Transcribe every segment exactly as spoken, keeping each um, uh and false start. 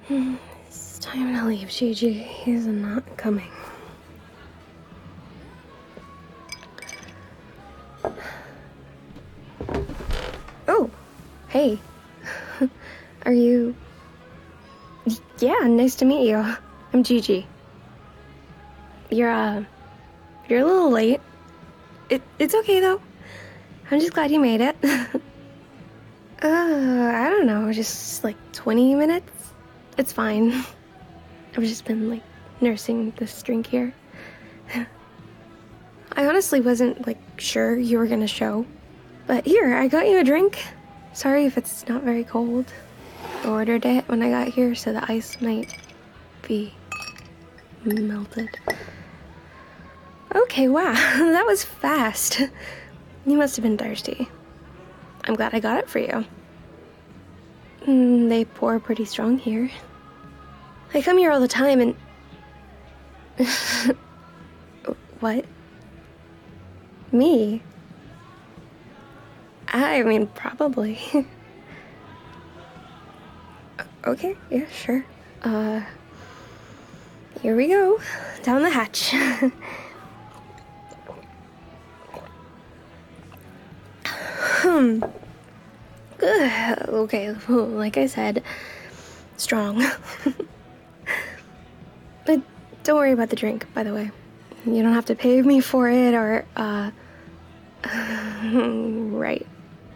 It's time to leave, Gigi. He's not coming. Oh, hey. Are you... Yeah, nice to meet you. I'm Gigi. You're, uh... You're a little late. It, it's okay, though. I'm just glad you made it. uh, I don't know, just like twenty minutes? It's fine. I've just been, like, nursing this drink here. I honestly wasn't, like, sure you were gonna show. But here, I got you a drink. Sorry if it's not very cold. I ordered it when I got here so the ice might be melted. Okay, wow, that was fast. You must have been thirsty. I'm glad I got it for you. Mm, they pour pretty strong here. I come here all the time and... What? Me? I mean, probably. Okay, yeah, sure. Uh, here we go. Down the hatch. Hmm. Good. Okay, well, like I said, strong. But don't worry about the drink, by the way. You don't have to pay me for it or, uh... right.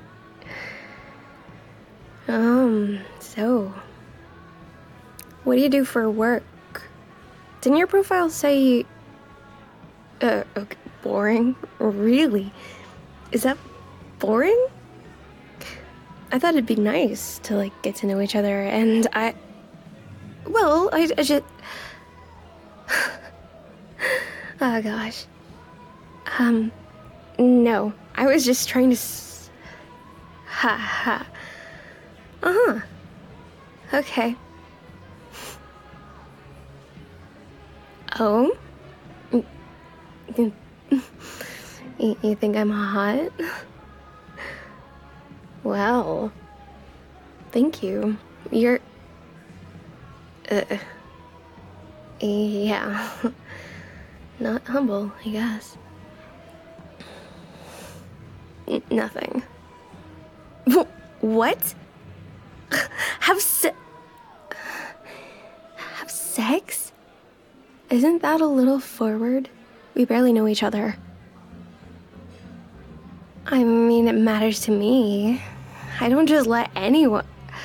Um, so... What do you do for work? Didn't your profile say... Uh, okay, boring? Really? Is that boring? I thought it'd be nice to, like, get to know each other, and I... Well, I, I just... Oh, gosh. Um, no. I was just trying to s... Ha, ha. Uh-huh. Okay. Oh? You, you think I'm hot? Well, thank you. You're... Uh, yeah. Not humble, I guess. N- nothing. What? Have se- Have sex? Isn't that a little forward? We barely know each other. I mean, it matters to me. I don't just let anyone...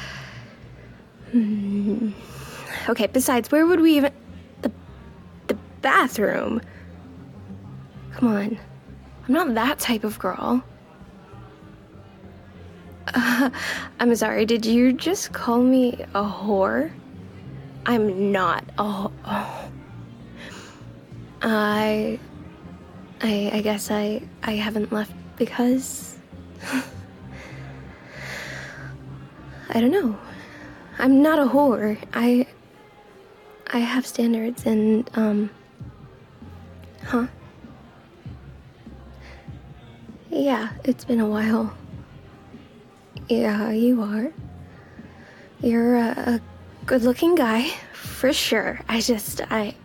Hmm. Okay, besides, where would we even... The... The bathroom? Come on. I'm not that type of girl. Uh, I'm sorry, did you just call me a whore? I'm not a whore. Oh. I... I... I guess I... I haven't left because... I don't know. I'm not a whore. I... I have standards and, um... Huh? Yeah, it's been a while. Yeah, you are. You're a, a good-looking guy, for sure. I just, I...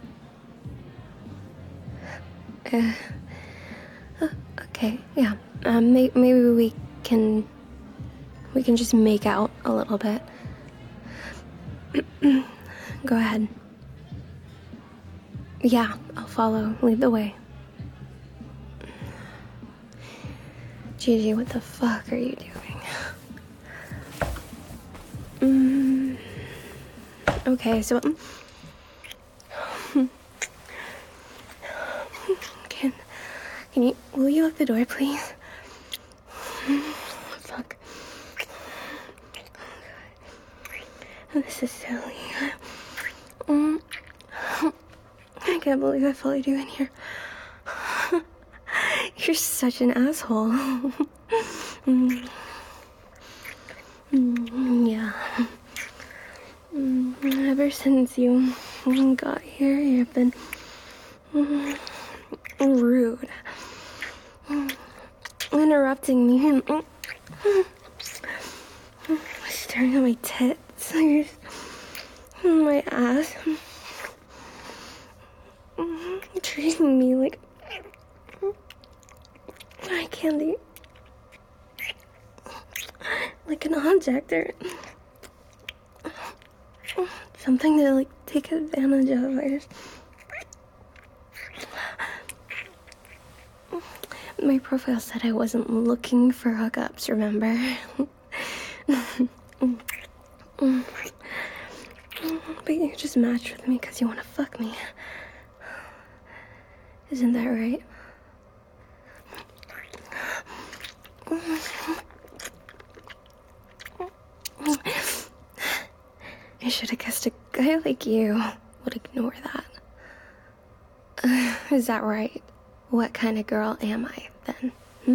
Uh, uh, okay, yeah. Um, may, maybe we can... We can just make out a little bit. Go ahead. Yeah, I'll follow. Lead the way. Gigi, what the fuck are you doing? Mm, okay, so... Can... Can you... Will you lock the door, please? Fuck. Oh, this is silly. Um, I can't believe I followed you in here. You're such an asshole. mm. Mm, yeah. Mm, ever since you got here, you've been mm, rude. Mm, interrupting me. Mm, mm, staring at my tits. You're, My ass. Treating me like eye candy. Like an object or something to like take advantage of. I just... My profile said I wasn't looking for hookups, remember? But you just matched with me because you want to fuck me. Isn't that right? I should have guessed a guy like you would ignore that. Uh, is that right? What kind of girl am I, then? Hmm?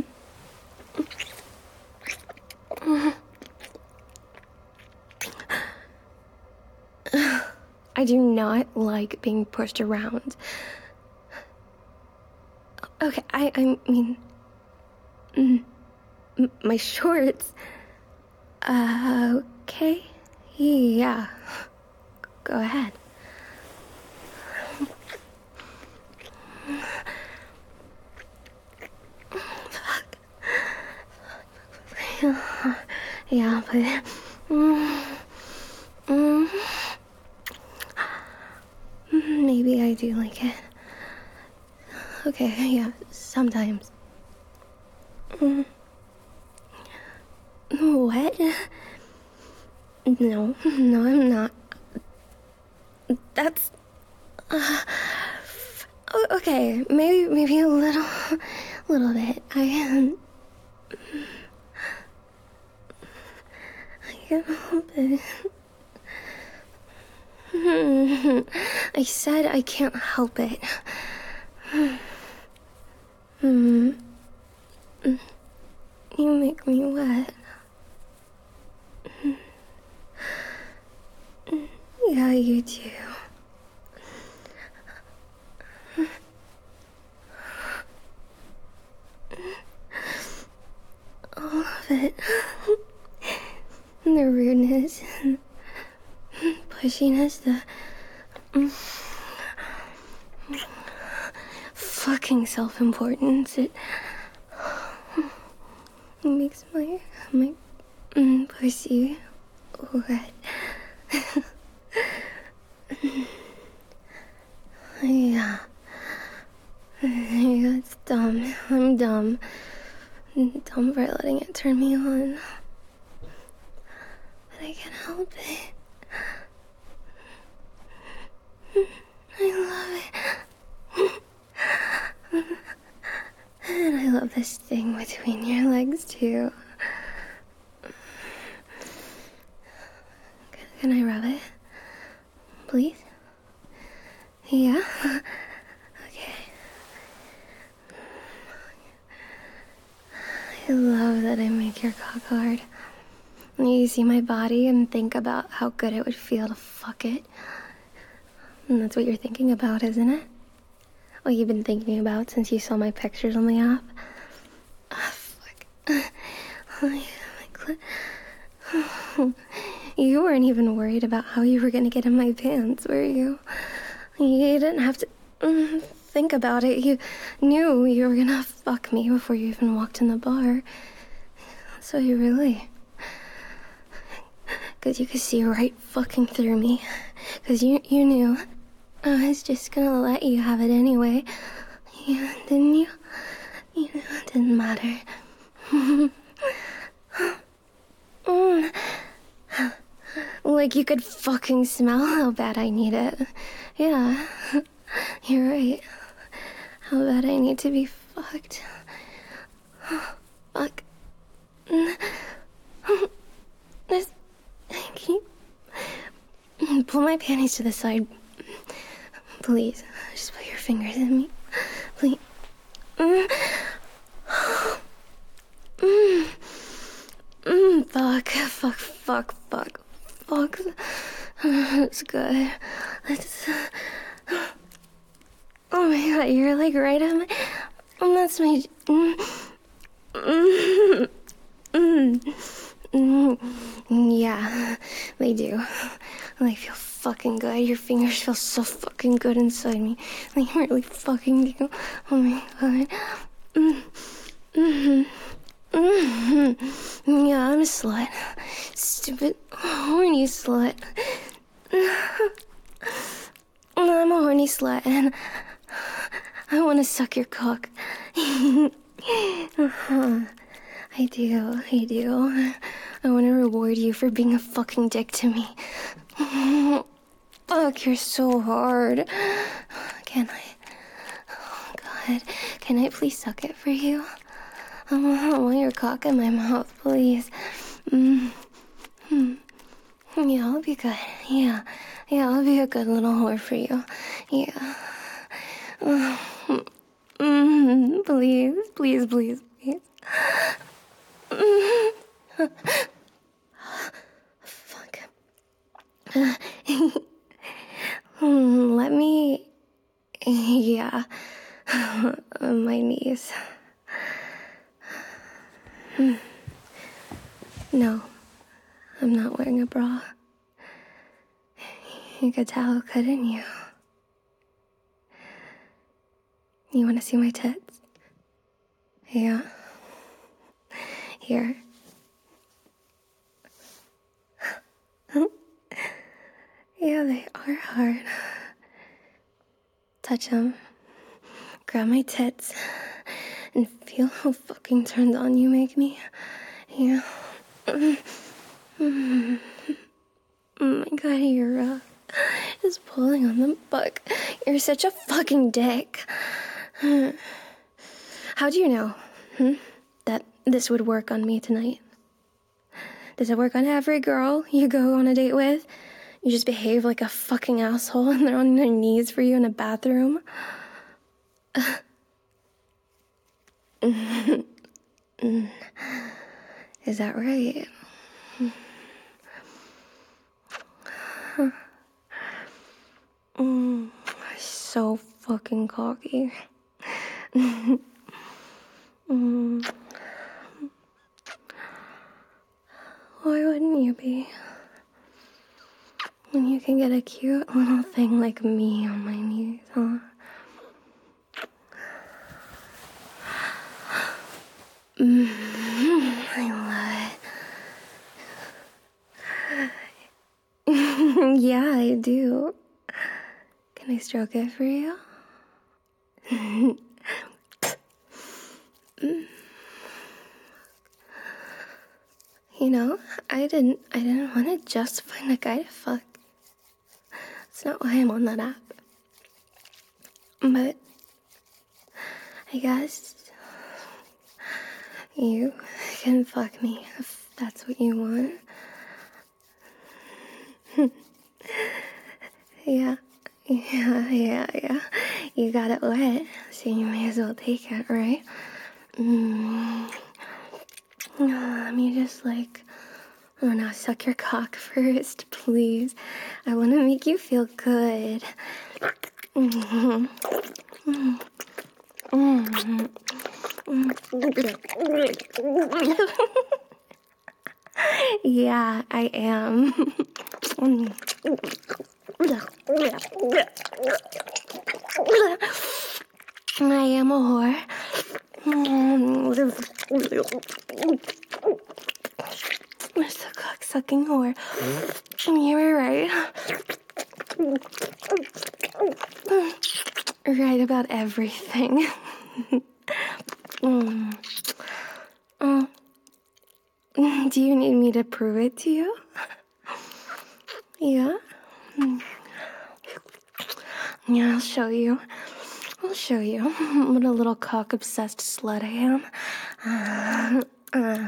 I do not like being pushed around. Okay, I, I mean... Mm, my shorts... Uh, okay? Yeah. Go ahead. Fuck. Yeah, but... Mm, mm, maybe I do like it. Okay, yeah, sometimes. Mm. What? No, no, I'm not. That's... Uh, okay, maybe, maybe a little, a little bit. I, um... I can't help it. I said I can't help it. Hmm. You make me wet. Yeah, you do. All of it. The rudeness, and pushiness, the... fucking self-importance. It... it makes my... my... Mm, pussy wet. Yeah. Yeah, it's dumb. I'm dumb. Dumb for letting it turn me on. But I can't help it. I love it. And I love this thing between your legs, too. Can I rub it? Please? Yeah? Okay. I love that I make your cock hard. You see my body and think about how good it would feel to fuck it. And that's what you're thinking about, isn't it? What you've been thinking about since you saw my pictures on the app? Ah, fuck. Oh, yeah, my clit. You weren't even worried about how you were gonna get in my pants, were you? You didn't have to mm, think about it. You knew you were gonna fuck me before you even walked in the bar. So you really... Because you could see right fucking through me. Because you, you knew I was just gonna let you have it anyway. You, didn't you? You knew it didn't matter. mm. Like you could fucking smell how bad I need it. Yeah, you're right. How bad I need to be fucked. Fuck. This... Can you pull my panties to the side? Please, just put your fingers in me. Please. Mm. Mm. Mm. Fuck, fuck, fuck, fuck, fuck. That's good. That's... Oh my god, you're like right on my... Oh, that's my... Mm. Mm. Mm. Mm. Yeah, they do. They feel fucking good. Your fingers feel so fucking good inside me. They really fucking do. Oh my god. Mm. Mm-hmm. Mm-hmm. Yeah, I'm a slut. Stupid, horny slut. I'm a horny slut, and I want to suck your cock. uh-huh. I do, I do. I want to reward you for being a fucking dick to me. Fuck, you're so hard. Can I? Oh, God. Can I please suck it for you? I want, I want your cock in my mouth, please. Mm. Mm. Yeah, I'll be good. Yeah. Yeah, I'll be a good little whore for you. Yeah. Mm. Please, please, please, please. Fuck. Let me... Yeah. My knees. No. I'm not wearing a bra. You could tell, couldn't you? You want to see my tits? Yeah. Here. Yeah, they are hard. Touch them. Grab my tits. And feel how fucking turned on you make me. Yeah. Oh my god, you're uh, just pulling on the buck. You're such a fucking dick. How do you know hmm, that this would work on me tonight? Does it work on every girl you go on a date with? You just behave like a fucking asshole and they're on their knees for you in a bathroom? Is that right? Mm, so fucking cocky. mm. Why wouldn't you be? When you can get a cute little thing like me on my knees, huh? Mm, I love it. Yeah, I do. Can I stroke it for you? mm. You know, I didn't I didn't want to just find a guy to fuck. That's not why I'm on that app. But I guess you can fuck me if that's what you want. yeah, yeah, yeah, yeah. You got it wet, so you may as well take it, right? Mm. Let me just like, oh no, suck your cock first, please. I want to make you feel good. Mm-hmm. Mm-hmm. Mm-hmm. Yeah, I am. I am a whore. It's a cock-sucking whore. You were right. Right about everything. mm. Oh. Do you need me to prove it to you? Yeah? Yeah, I'll show you. I'll show you what a little cock-obsessed slut I am. Uh, uh.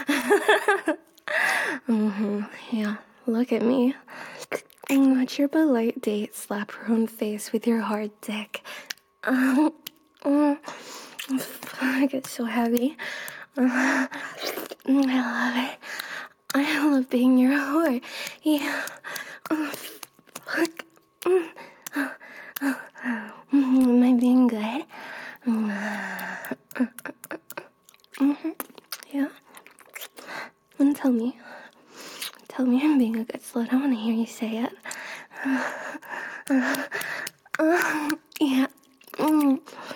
mm-hmm. Yeah, look at me. Watch your polite date slap her own face with your hard dick. Uh, uh, I get so heavy. Uh, I love it. I love being your whore. Yeah. Uh, fuck. Uh, uh, uh, am I being good? Uh, uh, uh, mm-hmm. Yeah. And tell me. Tell me I'm being a good slut. I want to hear you say it. Uh, yeah. Mm.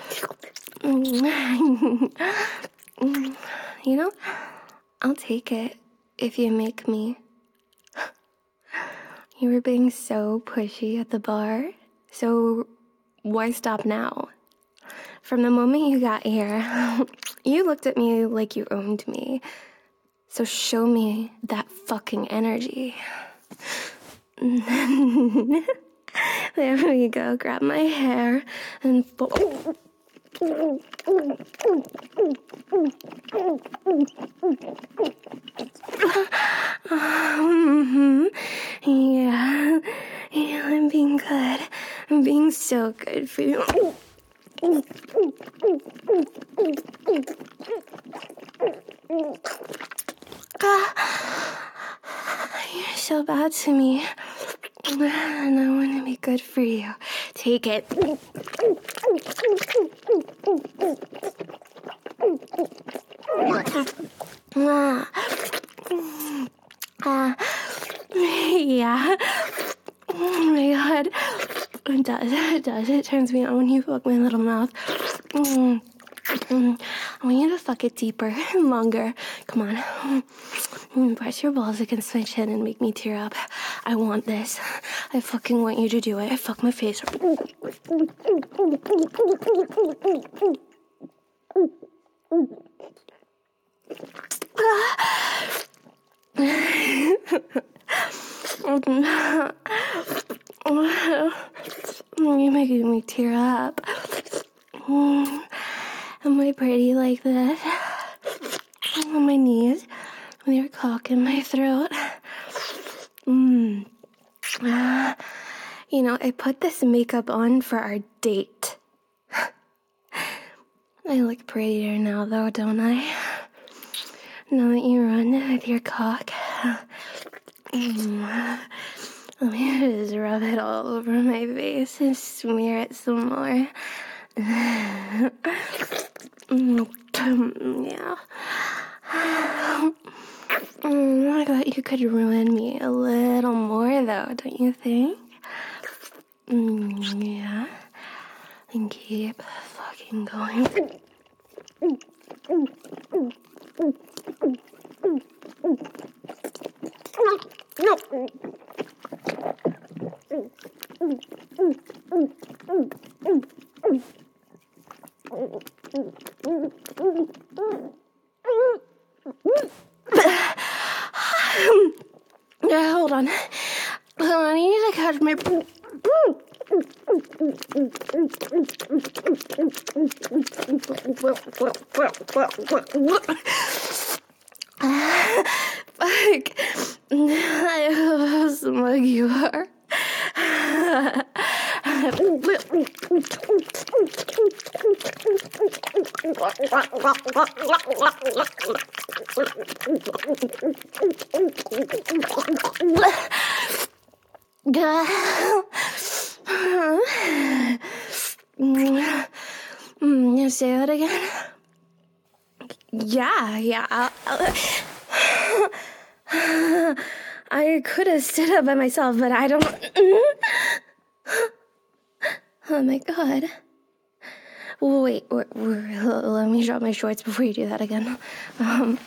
Mm. You know, I'll take it if you make me. You were being so pushy at the bar, so why stop now? From the moment you got here, you looked at me like you owned me. So show me that fucking energy. There we go. Grab my hair and... Fo- mm-hmm. Yeah. Yeah, I'm being good. I'm being so good for you. You're so bad to me. And I want to be good for you. Take it. Ah. Uh, yeah. Oh my god. It does. It does. It turns me on when you fuck my little mouth. Mm. Mm. I want you to fuck it deeper and longer. Come on. Mm. Press your balls against my chin and make me tear up. I want this. I fucking want you to do it. I fuck my face. You're making me tear up. Am I pretty like this? On my knees, with your cock in my throat. Mm. Uh, you know, I put this makeup on for our date. I look prettier now, though, don't I? Now that you run with your cock. Mm. Let me just rub it all over my face and smear it some more. Mm, yeah. Mm, I thought you could ruin me a little more, though, don't you think? Mm, yeah. And keep fucking going. No. Yeah, hold on. Hold on, I need to catch my... Fuck. How smug you are. Mm, say that again? Yeah, yeah. I'll, I'll, I could have stood up by myself, but I don't... Oh my god. Wait, wait, wait, let me drop my shorts before you do that again. Um,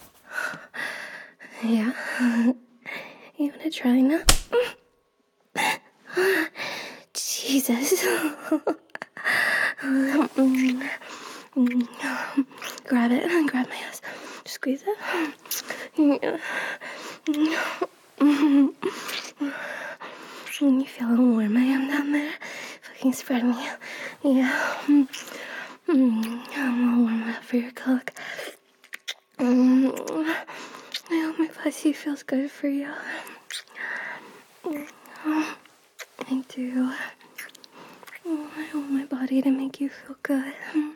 yeah. You wanna try now? Jesus. Grab it, grab my ass. Squeeze it. You feel how warm I am down there? Fucking spread me. Yeah. I'm all warm up for your cock. I hope my pussy feels good for you. I do. I want my body to make you feel good.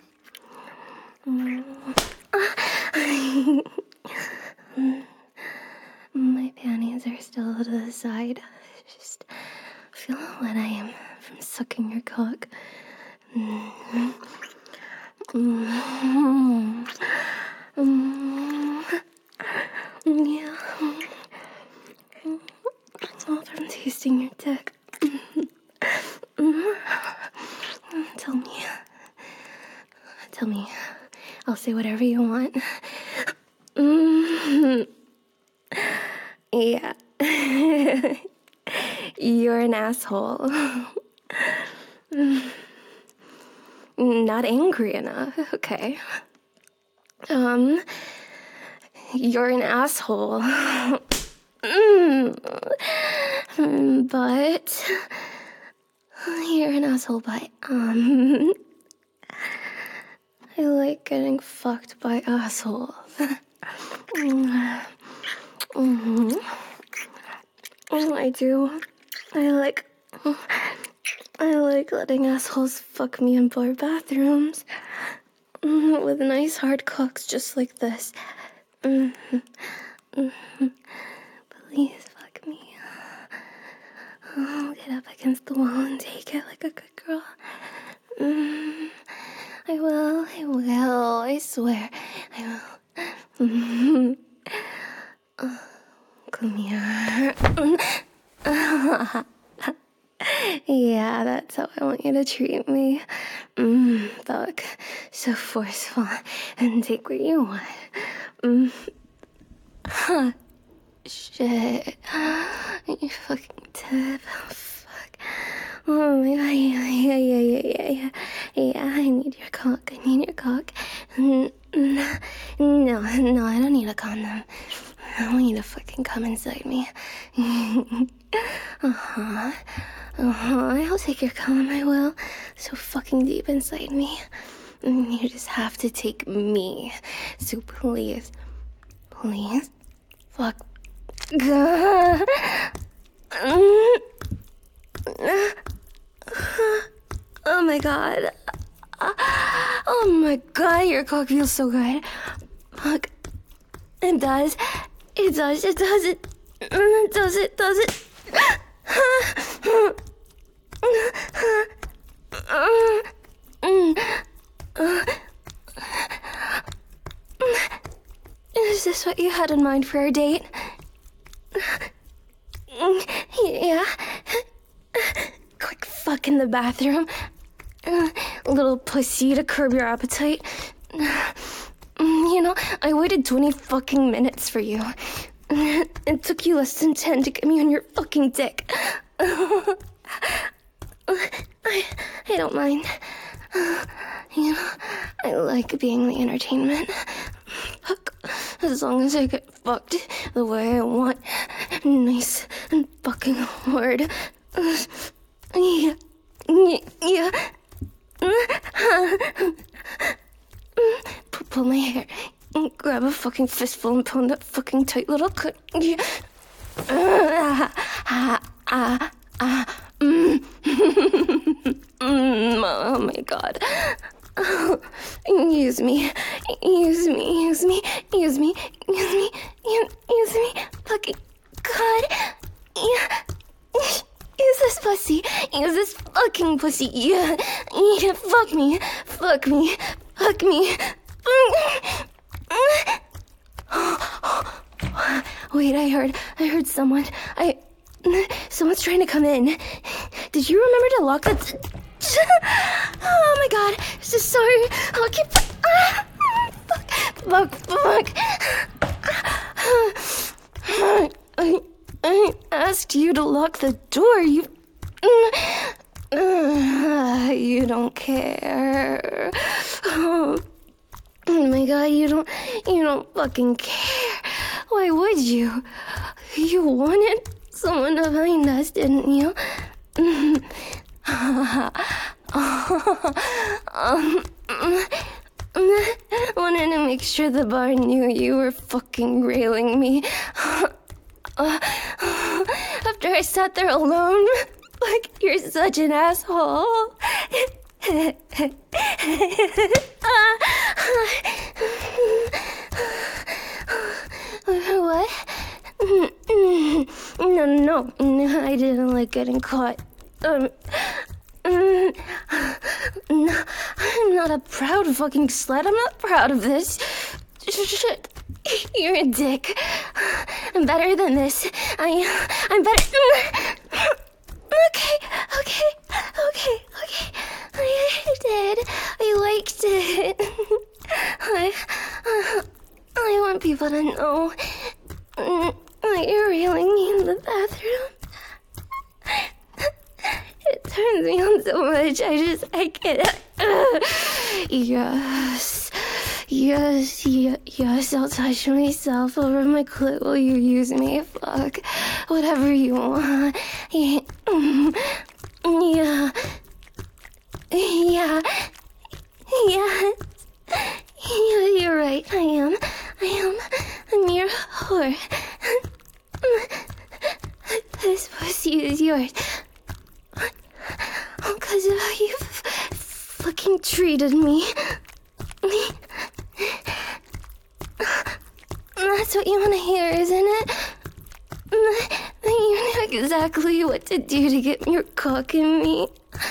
My panties are still to the side. Just feel how wet I am from sucking your cock. Mm-hmm. Mm-hmm. Mm-hmm. Yeah. All from tasting your dick. tell me. I'll say whatever you want. Mm-hmm. Yeah. You're an asshole. Not angry enough, okay. Um, you're an asshole. Mm. But you're an asshole, but um I like getting fucked by assholes. Mm-hmm. I do. I like I like letting assholes fuck me in bar bathrooms with nice hard cocks just like this. Mm-hmm. Mm-hmm. Please fuck me. I'll get up against the wall and take it like a good girl. Mm, I will, I will, I swear, I will. Mm, uh, come here. Yeah, that's how I want you to treat me. Mm, fuck, so forceful, and take what you want. Mm. Huh. Shit. You fucking tip. Oh, fuck. Oh my god. Yeah, yeah, yeah, yeah, yeah, yeah. Yeah, I need your cock. I need your cock. No, no, no, I don't need a condom. I want you to fucking come inside me. Uh-huh. Uh-huh. I'll take your cum, I will. So fucking deep inside me. You just have to take me. So please. Please. Fuck. Oh my god. Oh my god, your cock feels so good. Fuck. It does. It does. It does. It, it does. It does. It. Is this what you had in mind for our date? Yeah. Quick fuck in the bathroom. Little pussy to curb your appetite. You know, I waited twenty fucking minutes for you. It took you less than ten to get me on your fucking dick. I, I don't mind. You know, I like being the entertainment. Fuck, as long as I get fucked the way I want. Nice and fucking hard. Yeah, yeah. Pull my hair, grab a fucking fistful and pull that fucking tight little cut. Yeah. Ah, ah, ah, ah, mm. Mm, oh my god. Oh, use me, use me, use me, use me, use me, use me, fucking god. Yeah. Use this pussy, use this fucking pussy. Yeah, yeah, fuck me, fuck me, fuck me. Wait, I heard, I heard someone. I, someone's trying to come in. Did you remember to lock the? Oh my god, so sorry. I'll keep. Ah, fuck, fuck, fuck. I, I asked you to lock the door. You. Uh, you don't care. Oh. Oh my god, you don't, you don't fucking care. Why would you? You wanted someone to find us, didn't you? um, wanted to make sure the bar knew you were fucking railing me. After I sat there alone, like, you're such an asshole. What? No, no, no, I didn't like getting caught. Um, no, I'm not a proud fucking slut. I'm not proud of this. Shit. You're a dick. I'm better than this. I, I'm better. Okay, okay, okay, okay. I did. I liked it. turns me on so much. I just, I can't. Uh, yes. Yes, yes, yes, I'll touch myself over my clit while you use me. Fuck. Whatever you want. Yeah. Yeah. Yeah. Yeah. Yeah, you're right. I am. I am. I'm your whore. This pussy is yours. Because of how you f fucking treated me. That's what you want to hear, isn't it? You know exactly what to do to get your cock in me.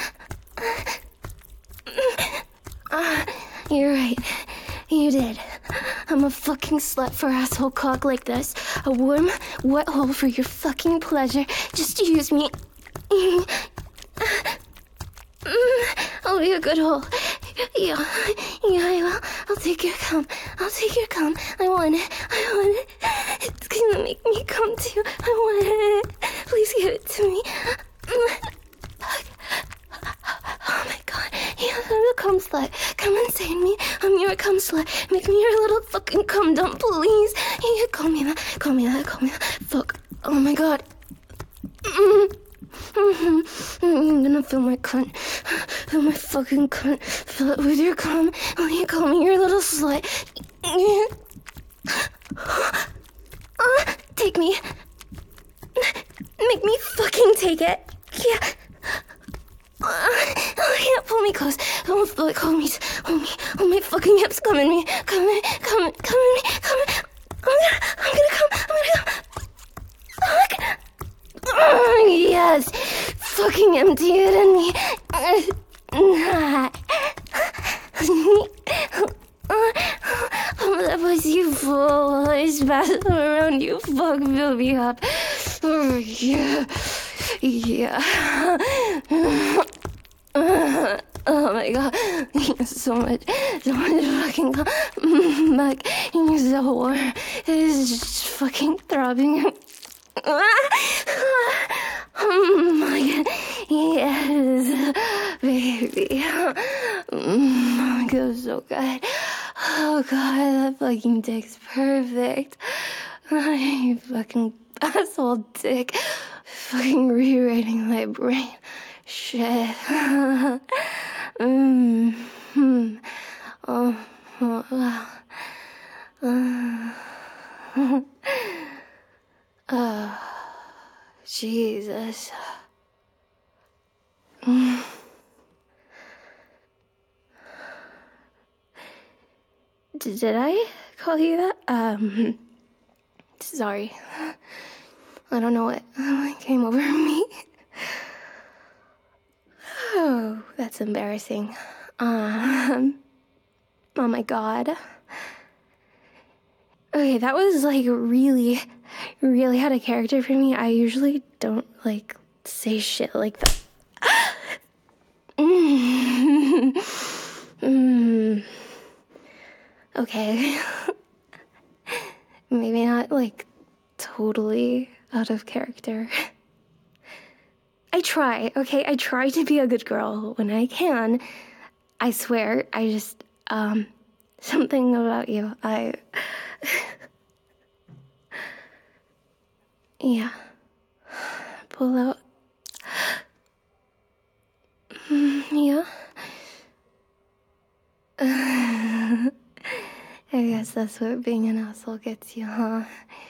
Uh, you're right. You did. I'm a fucking slut for asshole cock like this. A warm, wet hole for your fucking pleasure. Just use me. I'll be a good hole. Yeah, yeah, I will. I'll take your cum. I'll take your cum. I want it. I want it. It's gonna make me come too. I want it. Please give it to me. Oh my god. Yeah, I'm a cum slut. Come and save me. I'm your cum slut. Make me your little fucking cum dump, please. Yeah, call me that. Call me that. Call me that. Fuck. Oh my god. Mm. Mm-hmm. I'm gonna fill my cunt. Fill my fucking cunt. Fill it with your cum. Will you call me your little slut? Uh, take me. Make me fucking take it. Yeah. Uh, oh, yeah, pull me close. Don't fuck, hold me. Hold me. Hold my fucking hips. Come in me. Come in. Come in. Come in me. Come in. I'm gonna, I'm gonna come. I'm gonna come. Fuck. Oh, yes. Fucking empty it in me. That was you fool. I spasm around you. Fuck, fill me up. Oh, yeah. Yeah. Oh my god. So much. So much fucking. Fuck. You're so warm. It is just fucking throbbing. Oh my god. Yes, baby. Mm, it feels so good. Oh god, that fucking dick's perfect. You fucking asshole dick. Fucking rewriting my brain. Shit. mm. Hmm. Oh, oh, wow. Uh. Oh, Jesus. Mm. Did I call you that? Um, sorry. I don't know what came over me. Oh, that's embarrassing. Um, oh my god. Okay, that was like really, really out of character for me. I usually don't like say shit like that. mm. Mm. Okay. Maybe not like totally out of character. I try, okay? I try to be a good girl when I can. I swear, I just, um, something about you, I... Yeah. Pull out. Mm, yeah. I guess that's what being an asshole gets you, huh?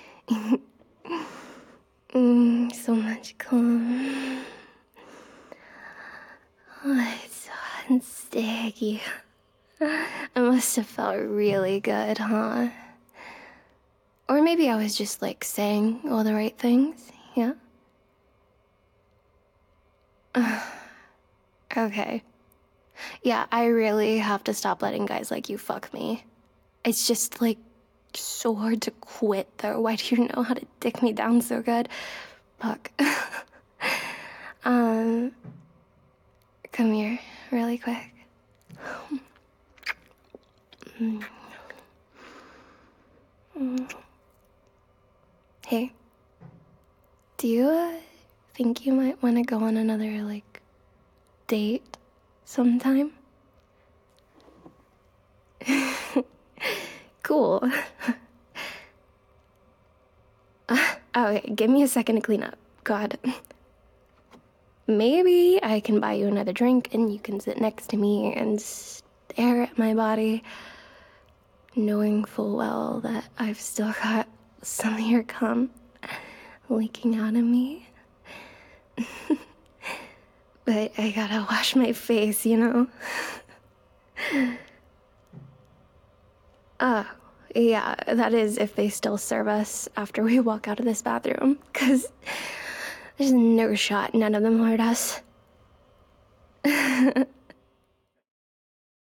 mm, so much calm. Oh, it's so hot and sticky. I must have felt really good, huh? Or maybe I was just like saying all the right things, yeah? Okay. Yeah, I really have to stop letting guys like you fuck me. It's just like so hard to quit though. Why do you know how to dick me down so good? Fuck. um, come here really quick. mm. Mm. Hey, do you uh, think you might want to go on another like date sometime? Cool. uh, okay, give me a second to clean up. God. Maybe I can buy you another drink and you can sit next to me and stare at my body, knowing full well that I've still got some of your cum leaking out of me. But I gotta wash my face, you know? Oh, yeah, that is if they still serve us after we walk out of this bathroom, because there's no shot none of them heard us.